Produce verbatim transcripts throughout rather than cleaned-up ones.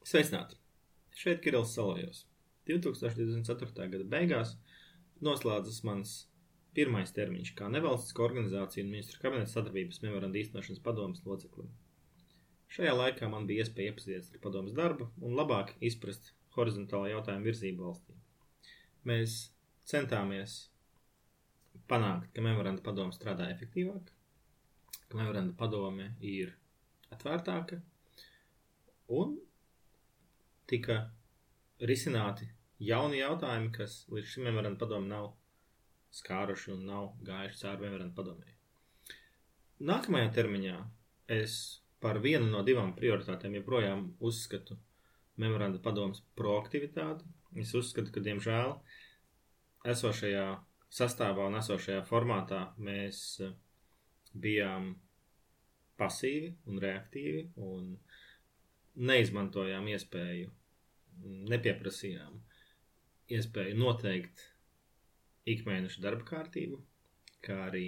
Sveicināti! Šeit Kirillis Salojos. divi tūkstoši divdesmit ceturtā gada beigās noslēdzas mans pirmais termiņš kā nevalstisko organizāciju un ministru kabineta sadarbības memoranda īstenošanas padomes loceklim. Šajā laikā man bija iespēja iepazīties ar padomes darbu un labāk izprast horizontālo jautājumu virzību valstī. Mēs centāmies panākt, ka memoranda padome strādā efektīvāk, ka memoranda padome ir atvērtāka un tika risināti jauni jautājumi, kas līdz šim memoranda padomi nav skāruši un nav gājuši cauri memoranda padomē. Nākamajā termiņā es par vienu no divām prioritātēm joprojām uzskatu memoranda padomes proaktivitāti. Es uzskatu, ka, diemžēl, esošajā sastāvā un esošajā formātā mēs bijām pasīvi un reaktīvi un neizmantojām iespēju, nepieprasījām iespēju noteikt ikmēneša darba kārtību, kā arī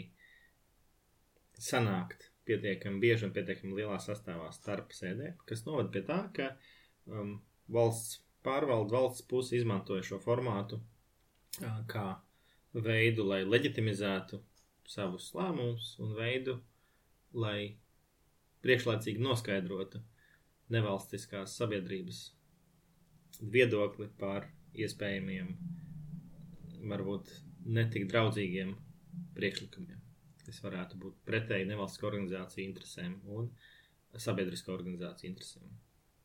sanākt pietiekami bieži un pietiekami lielā sastāvā starp sēdēm, kas novada pie tā, ka um, valsts pārvalde, valsts puse izmantoja šo formātu uh, kā veidu, lai leģitimizētu savus lēmumus un veidu, lai priekšlaicīgi noskaidrotu nevalstiskās sabiedrības viedokli par iespējamiem, varbūt netik draudzīgiem priekšlikumiem, kas varētu būt pretēji nevalstisko organizāciju interesēm un sabiedrisko organizāciju interesēm.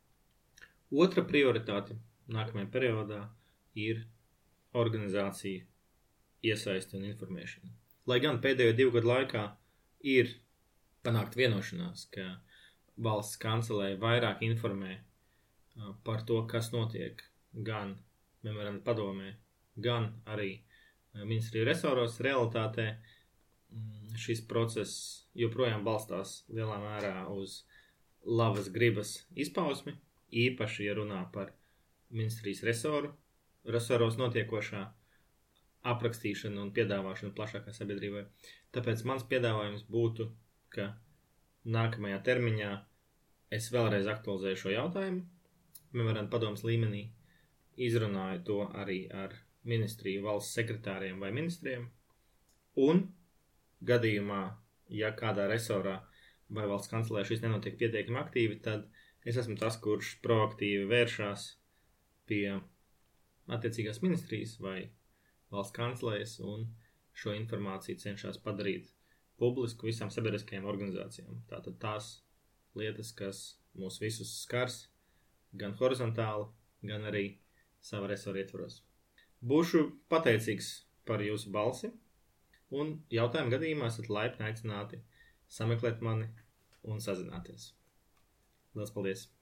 Otra prioritāte nākamajā periodā ir organizācija iesaisti un informēšana. Lai gan pēdējo divu gadu laikā ir panākt vienošanās, ka valsts kancelēja vairāk informē par to, kas notiek gan memoranda padomē, gan arī ministriju resoros, realitātē šis process joprojām balstās lielā mērā uz labas gribas izpausmi, īpaši, ja runā par ministrijas resoru, resoros notiekošā aprakstīšanu un piedāvāšanu plašākā sabiedrībai. Tāpēc mans piedāvājums būtu, ka nākamajā termiņā es vēlreiz aktualizēju šo jautājumu, memoranda padomes līmenī, izrunāju to arī ar ministriju valsts sekretāriem vai ministriem, un gadījumā, ja kādā resorā vai valsts kancelē šis nenotiek pietiekami aktīvi, tad es esmu tas, kurš proaktīvi vēršās pie attiecīgās ministrijas vai valsts kancelējas un šo informāciju cenšas padarīt publisku visām sabiedriskajām organizācijām. Tātad tās lietas, kas mūs visus skars, gan horizontāli, gan arī sava resora ietvaros. Būšu pateicīgs par jūsu balsi, un jautājumu gadījumā esat laipni aicināti sameklēt mani un sazināties. Lielas paldies!